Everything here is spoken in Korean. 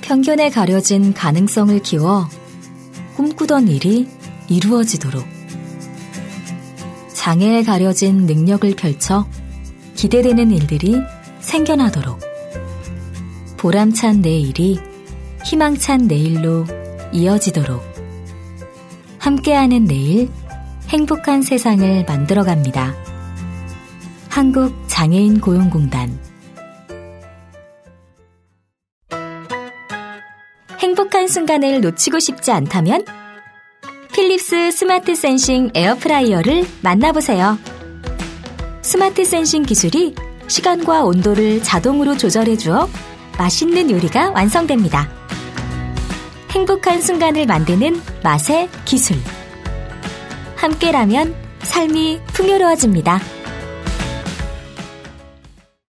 편견에 가려진 가능성을 키워 꿈꾸던 일이 이루어지도록, 장애에 가려진 능력을 펼쳐 기대되는 일들이 생겨나도록, 보람찬 내일이 희망찬 내일로 이어지도록, 함께하는 내일, 행복한 세상을 만들어갑니다. 한국장애인 고용공단. 행복한 순간을 놓치고 싶지 않다면 필립스 스마트 센싱 에어프라이어를 만나보세요. 스마트 센싱 기술이 시간과 온도를 자동으로 조절해주어 맛있는 요리가 완성됩니다. 행복한 순간을 만드는 맛의 기술. 함께라면 삶이 풍요로워집니다.